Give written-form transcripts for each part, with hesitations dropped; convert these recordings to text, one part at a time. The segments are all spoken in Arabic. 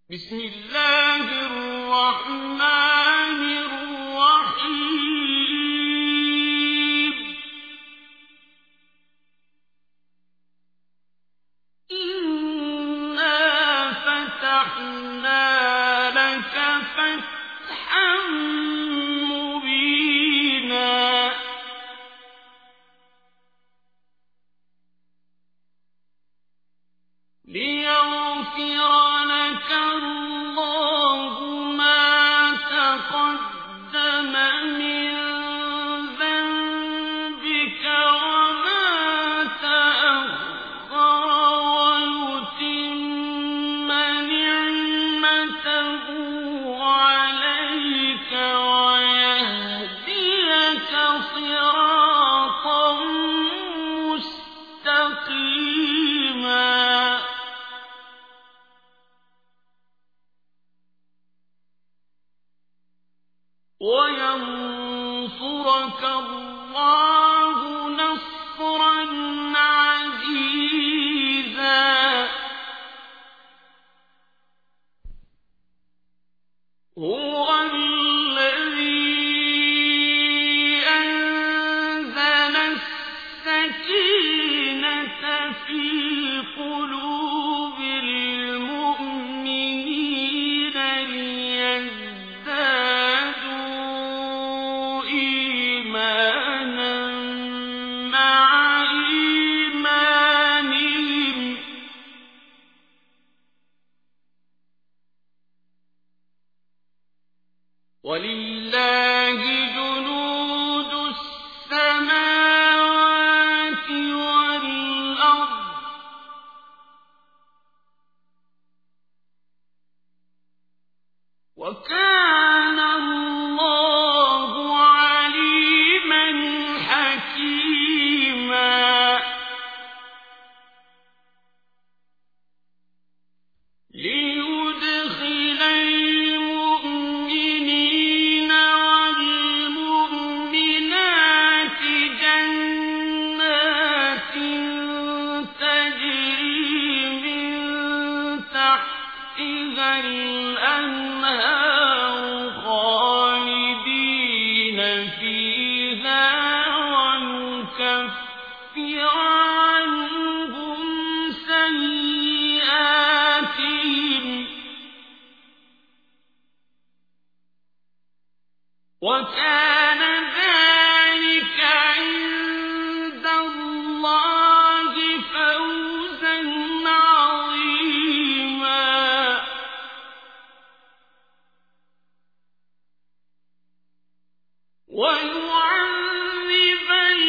بسم الله الرحمن الرحيم. إنا فتحنا لك فتحا مبينا ليغفر لك الله ما تقدم من ذنبك وما تأخر ويتم نعمته عليك ويهديك صراطا مستقيما وينصرك الله نصرا عزيزا. هو الذي أنزل السكينة في قلوب المؤمنين ليزدادوا إيمانا مع إيمانهم ولله جنود السماوات والأرض وكان الله عليما حكيما. ليدخل المؤمنين والمؤمنات جنات تجري من تحتها الأنهار خالدين فيها ويكفر عنهم سيئاتهم وكان ذلك عند الله فوزا عظيما. ويعذب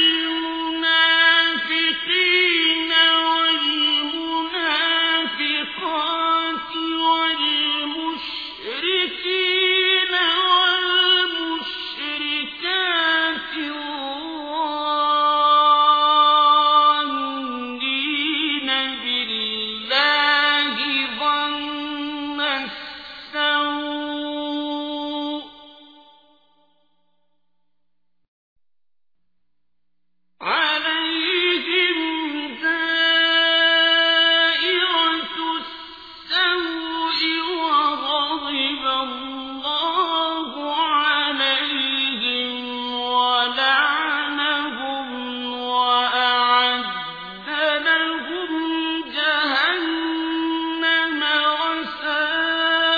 المنافقين والمنافقات والمشركين والمشركات الظانين بالله ظن السوء عليهم دائرة السوء وغضب الله عليهم ولعنهم وأعد لهم جهنم وساءت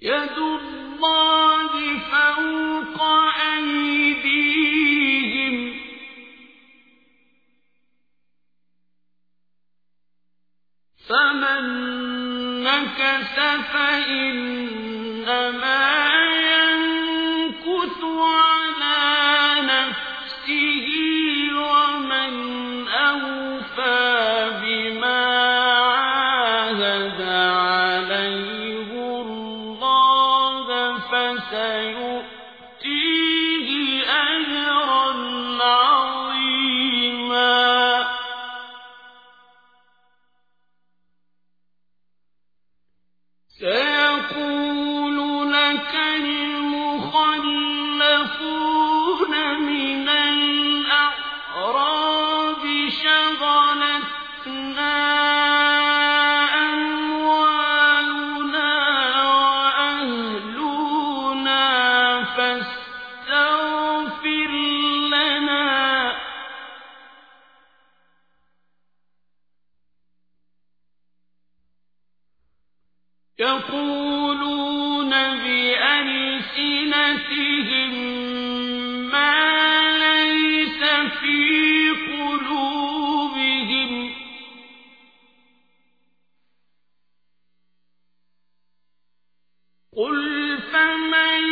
يد الله فوق أيديهم فمن نكث فإنما ينكث على نفسه ومن أوفى بما عاهد عليه الله فسيؤتيه أجرا عظيما سيقول لك المخلفون من الأعراب شغلتنا أموالنا وأهلنا فاستغفر لنا يقولون بألسنتهم ما ليس في قلوبهم قل فمن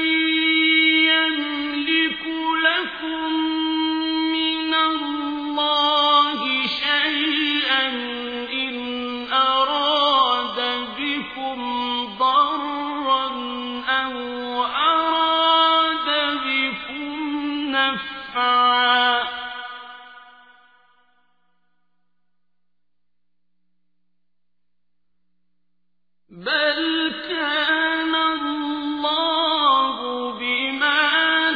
يملك لكم من الله شيئا إن أراد بكم ضرا أو أراد بكم نفعا بل كان الله بما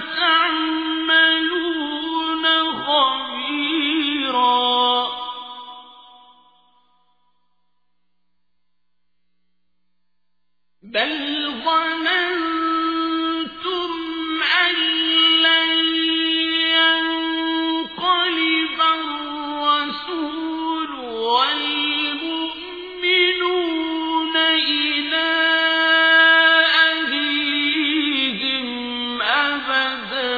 تعملون خبيرا بل ظننتم أن لن ينقلب الرسول والمؤمنون إلى أهليهم أبدا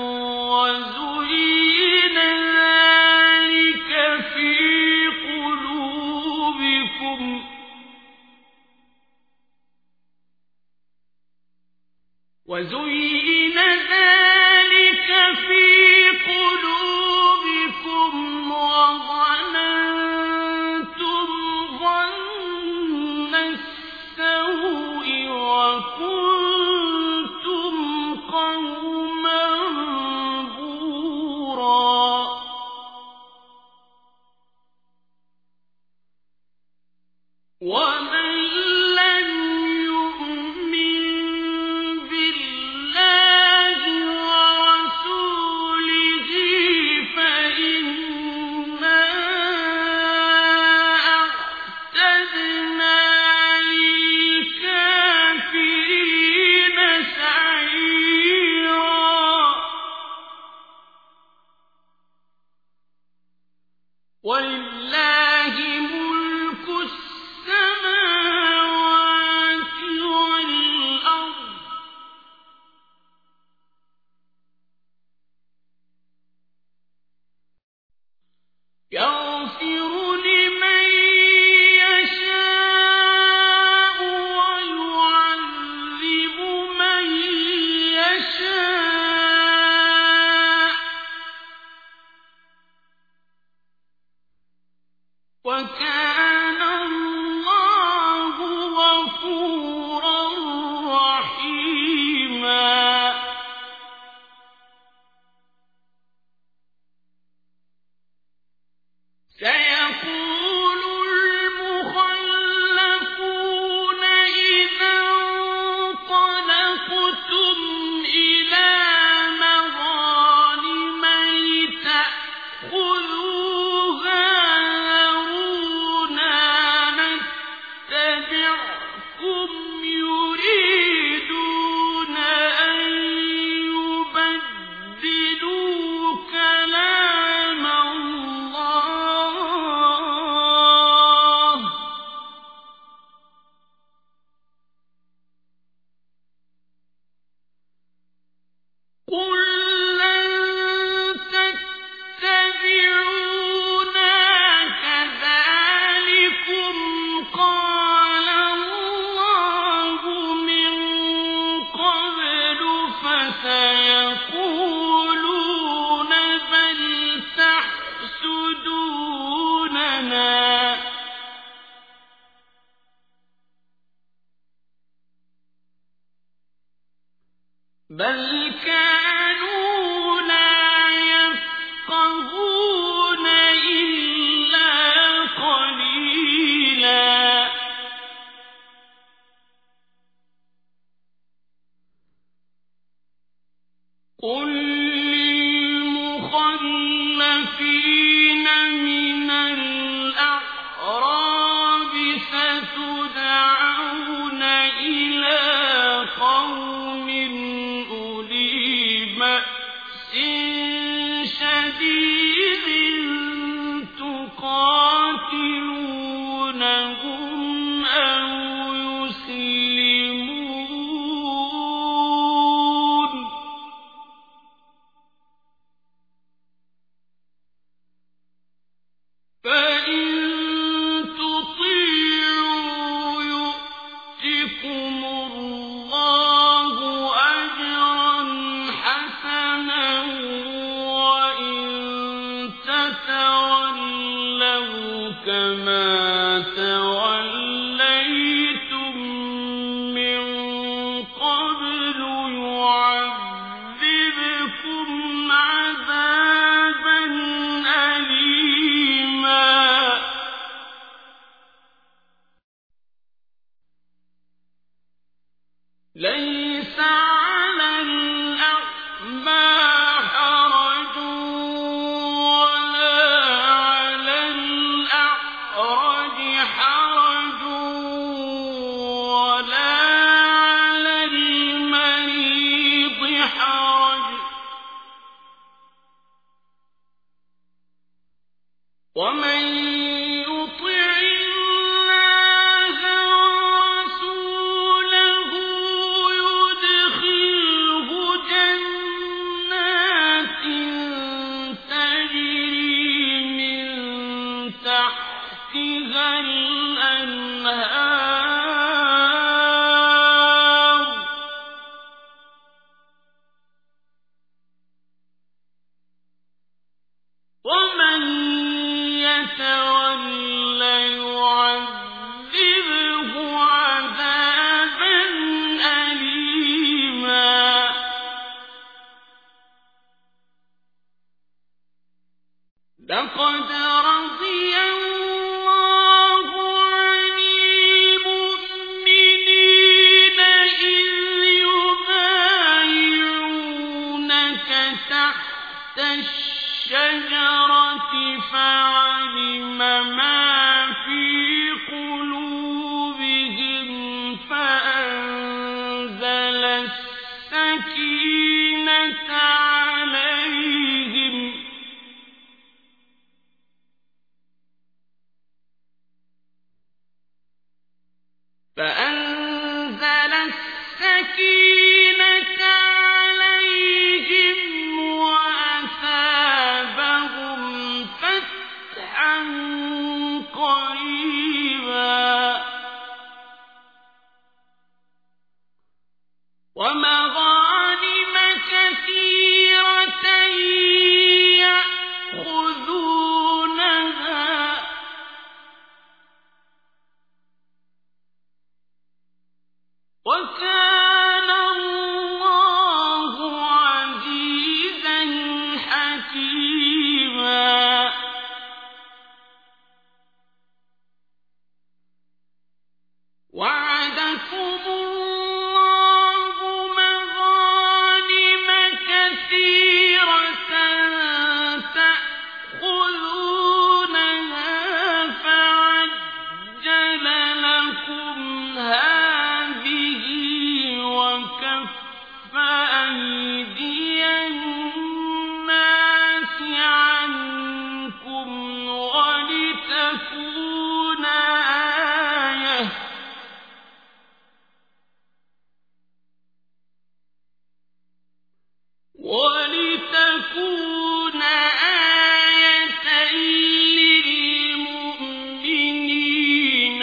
وزين ذلك في قلوبكم وزين ذلك في قلوبكم وظننتم ظن السوء وكنتم قوما بورا ومن لم يؤمن بالله ورسوله فإنا أعتدنا للكافرين سعيرا ولله ملك السماوات بل كانوا لا يفقهون إلا قليلا قل للمخلفين من الأعراب ستدعون إلى قوم أولي بأس شديد تقاتلونهم أو يسلمون فإن تطيعوا يؤتكم الله أجرا حسنا وإن تتولوا كما توليتم من قبل يعذبكم عذابا أليما ليس على الأعمى حرج ولا على الأعرج حرج ولا على المريض حرج ومن يطع الله ورسوله يدخله جنات تجري من تحتها الأنهار ومن يتول يعذبه عذابا أليما لقد رضي الله عن المؤمنين إذ يبايعونك تحت الشجرة فعلم ما في قلوبهم فأنزل السكينة عليهم وأثابهم فتحا قريبا ومغانم كثيرة يأخذونها وكان الله عزيزا حكيما وعدكم الله مغانم كثيرة تأخذونها فعجل لكم هذه وكف أيدي الناس عنكم ولتكون آية للمؤمنين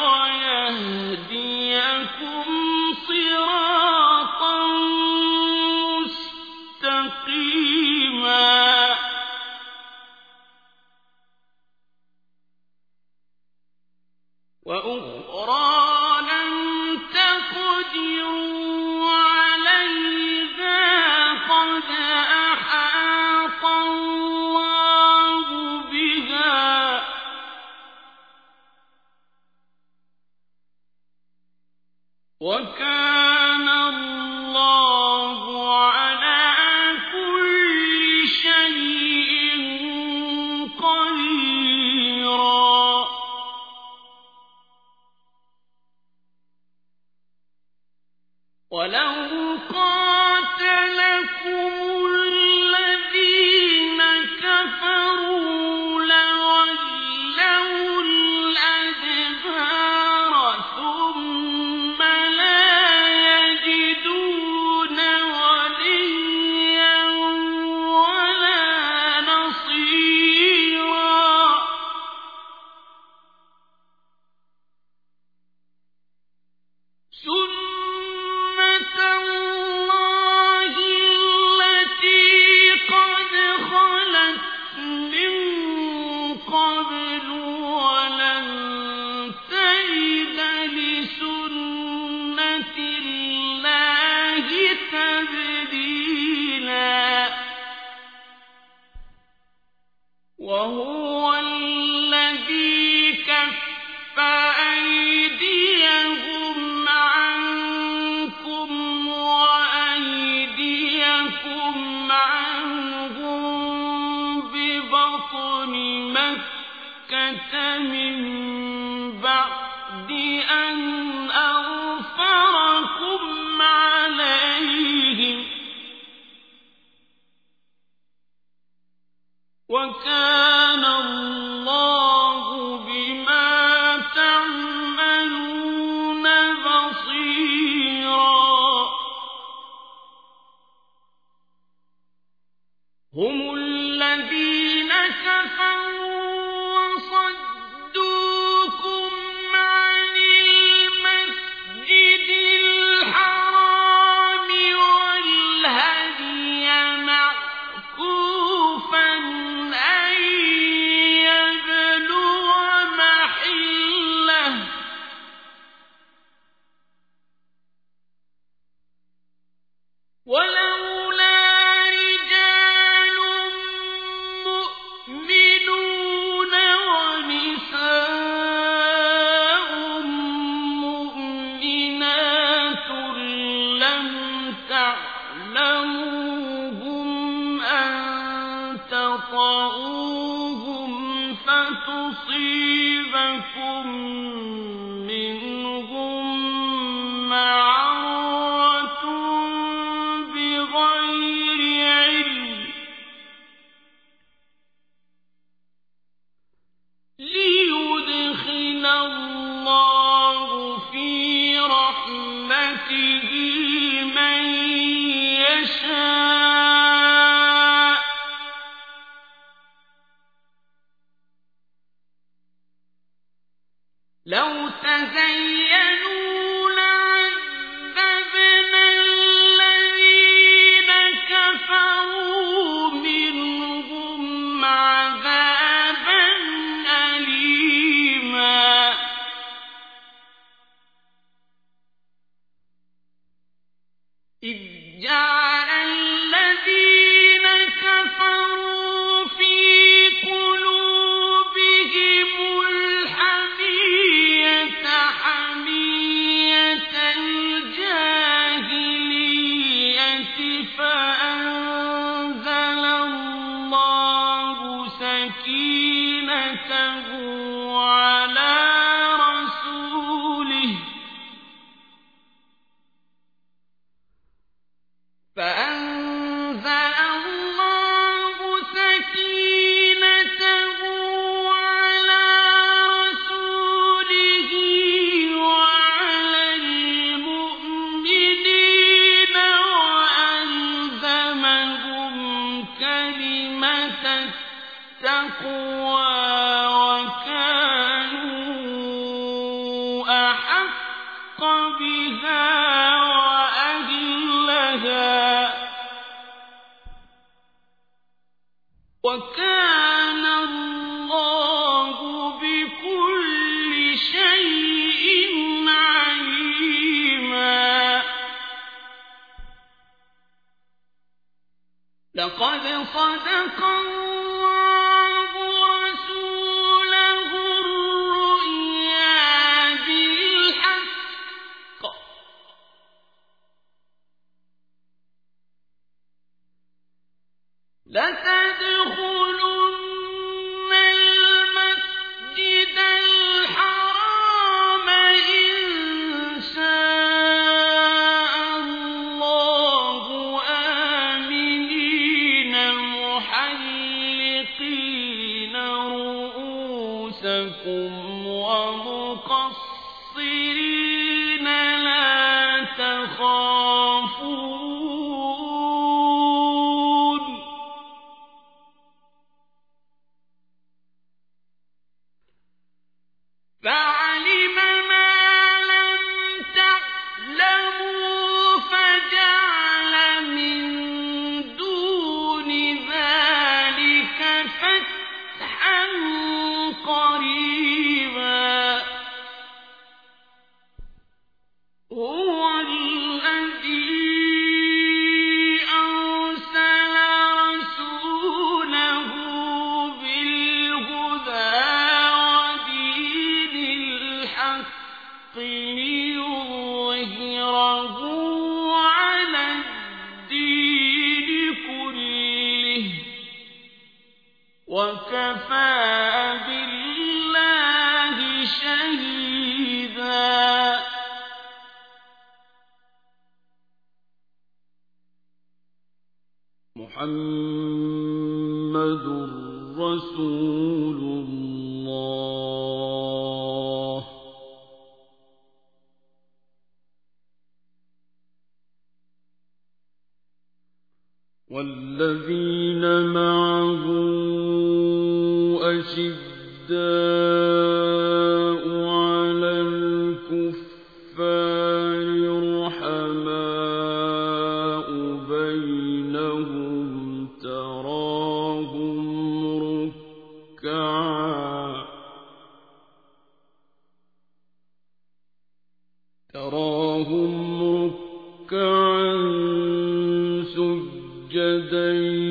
ويهديكم صراطا مستقيما وأخرى لم تقدروا عليها وكان الله على كل شيء قديرا ولو قاتلكم الذين كفروا لولوا الأدبار ثم لا يجدون وليا ولا نصيرا سنة الله التي قد خلت من قبل ولن تجد لسنة الله تبديلا وهو الذي كف أيديهم عنكم وأيديكم عنهم ببطن مكة من بعد أن أظفركم عليهم وكان الله بما تعملون بصيرا هم الذين كفروا وصدوكم عن المسجد الحرام والهدي معكوفا أن يبلغ محله ولولا رجال مؤمنون ونساء مؤمنات لم تعلموهم أن تطؤوهم فتصيبكم منهم معرة بغير علم ليدخل الله في رحمته من يشاء لو تزينوا لعذبنا الذين كفروا منهم عذابا أليما إذ جعل الذين كفروا في قلوبهم الحمية حمية الجاهلية فأنزل الله سكينته على رسوله فأنزل الله سكينته على رسوله وعلى المؤمنين وألزمهم كلمة التقوى وكانوا أحق بها وأهلها وكان الله بكل شيء عليما لقد صدق الله رسوله الرؤيا بالحق هو الذي أرسل رسوله بالهدى ودين الحق ليظهره على الدين كله وكفى بالله شهيدا. محمد رسول الله والذين معه أشداء على الكفار رحماء بينهم تراهم ركعا سجدا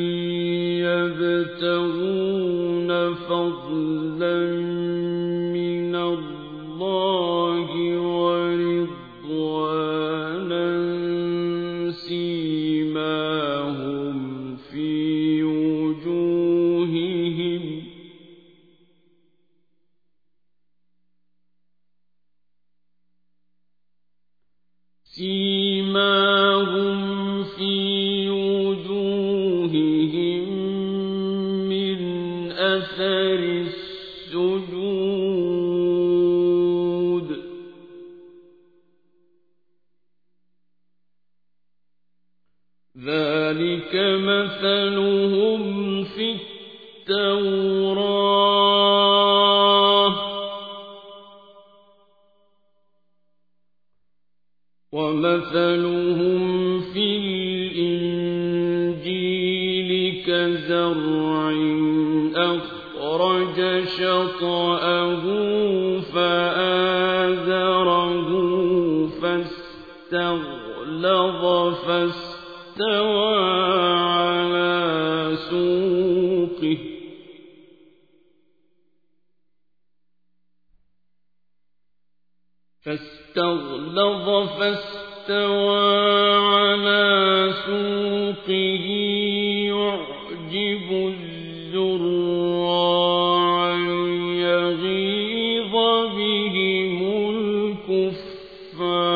يبتغون فضلا من الله ورضوانا سيماهم في وجوههم من أثر السجود ذلك مثلهم في التوراة ومثلهم في الإنجيل كزرع أخرج شطأه فآزره فاستغلظ فاستوى على سوقه يعجب الزراع ليغيظ بهم الكفار